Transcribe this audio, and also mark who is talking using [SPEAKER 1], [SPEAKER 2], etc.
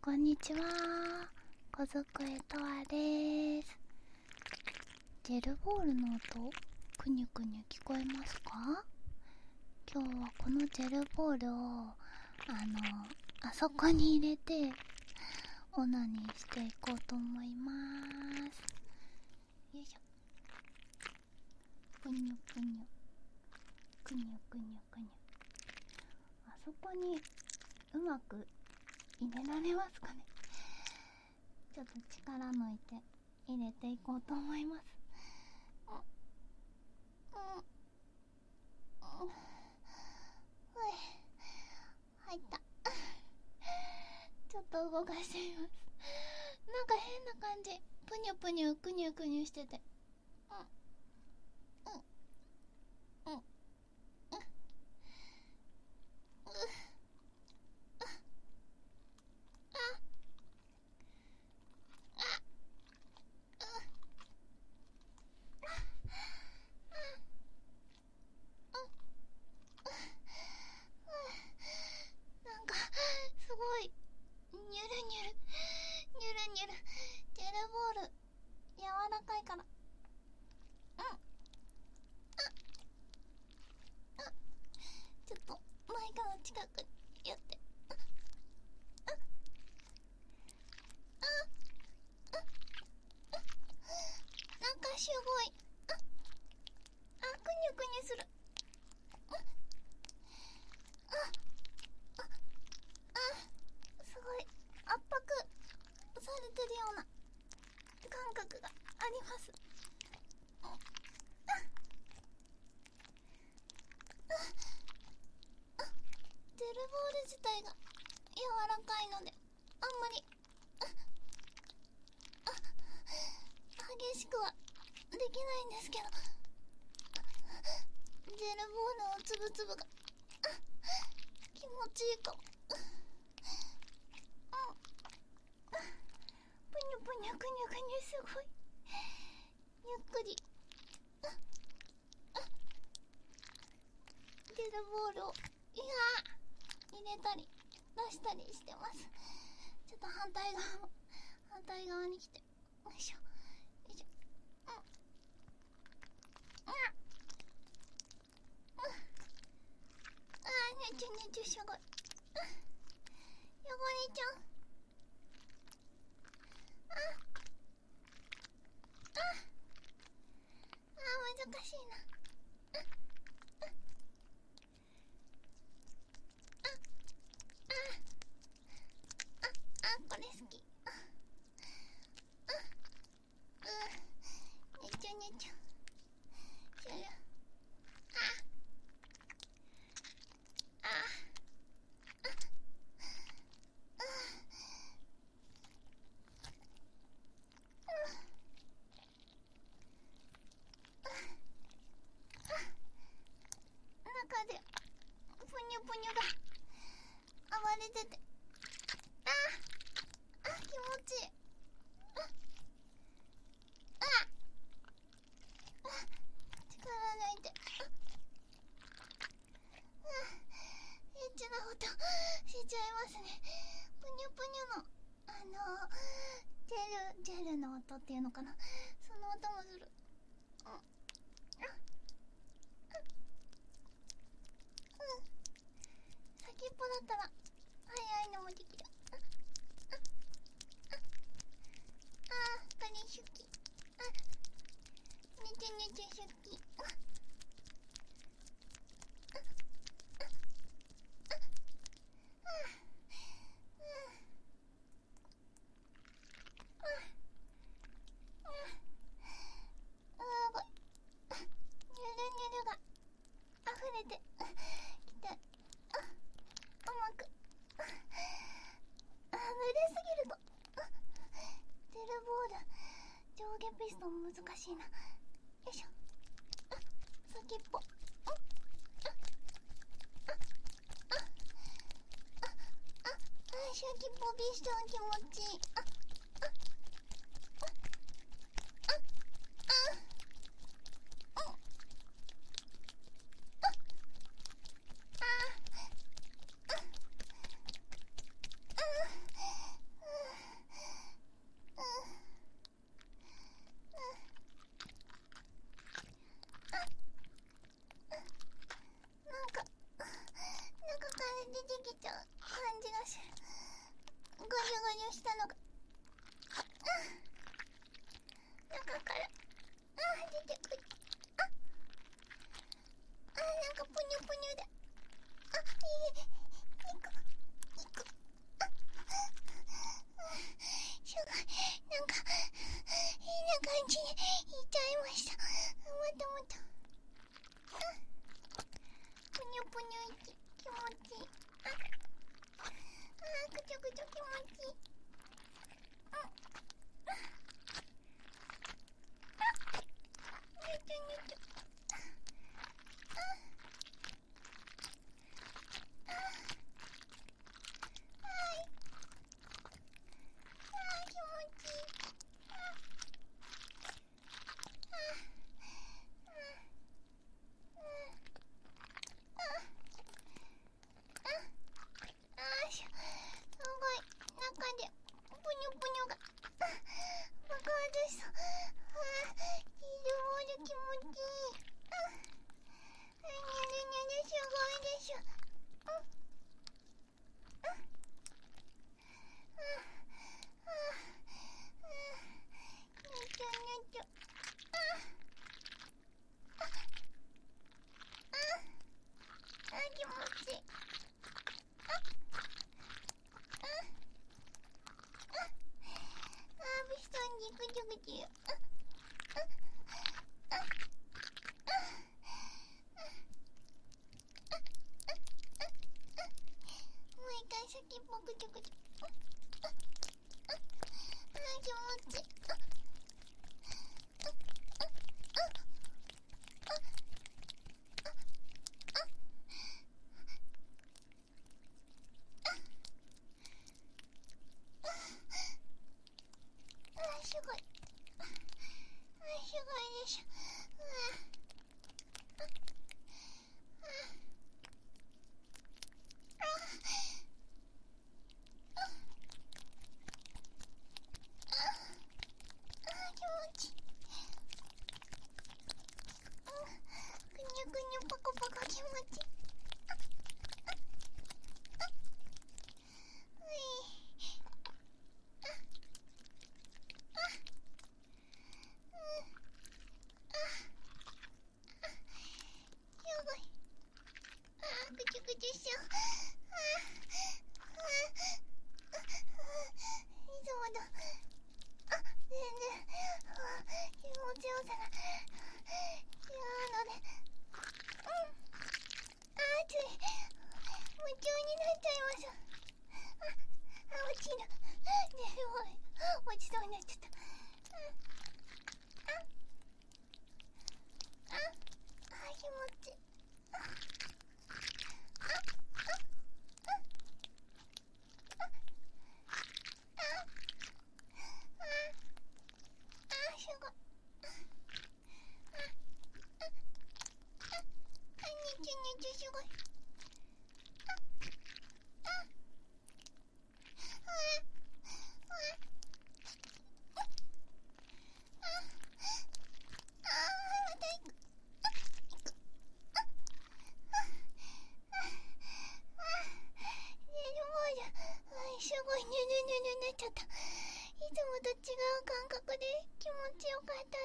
[SPEAKER 1] こんにちは。小机とわです。ジェルボールの音、くにゅくにゅ聞こえますか？今日はこのジェルボールをあそこに入れてオナニーしていこうと思います。よいしょ。くにゅくにゅくにゅくにゅくにゅ。あそこにうまく入れられますかね。ちょっと力抜いて入れていこうと思います。入った。ちょっと動かしてみます。なんか変な感じ。ぷにゅぷにゅくにゅくにゅしてて、なんかすごいニュルニュルニュルニュル。ジェルボール柔らかいから、ちょっとマイクの近くにやって、なんかすごい、くにゅくにゅする。すごい圧迫されてるような感覚があります。ジェルボール自体が柔らかいのであんまり激しくはできないんですけど、ジェルボールのつぶつぶが気持ちいいかも。ぷにゅぷにゅくにゅくにゅ、すごいゆっくりジェルボールを入れたり出したりしてます。ちょっと反対側に来て、よいしょよいしょ。ねちゅねちゅ、すごい。汚れちゃう。難しいな。これ好き。ねちゅねちゅ。中でぷにゅぷにゅが暴れてて、気持ちいい。力抜いて、エッチな音しちゃいますね。ぷにゅぷにゅのジェルの音っていうのかな、その音もする。先っぽだったら早いのもできる。これ好き。ねちねち好き。ニュルニュルが溢れてきて、うまく濡れすぎるとジェルボール上下ピストン難しいな。よいしょ。先っぽ、先っぽピストン気持ちいい。 ぐしたのが中から出てくる。なんかぷにゅぷにゅだ。いくすごい、なんか変な感じでいっちゃいました。もっともっとぷにゅぷにゅって気持ちいい。ぐちょぐちょ気持ちいい。先っぽぐちょぐちょ。気持ちいい。すごい。すごいでしょ。落ちそうになっちゃった。気持ちいい。すごい。すごい。すごいぬるぬるになっちゃった。いつもと違う感覚で気持ちよかった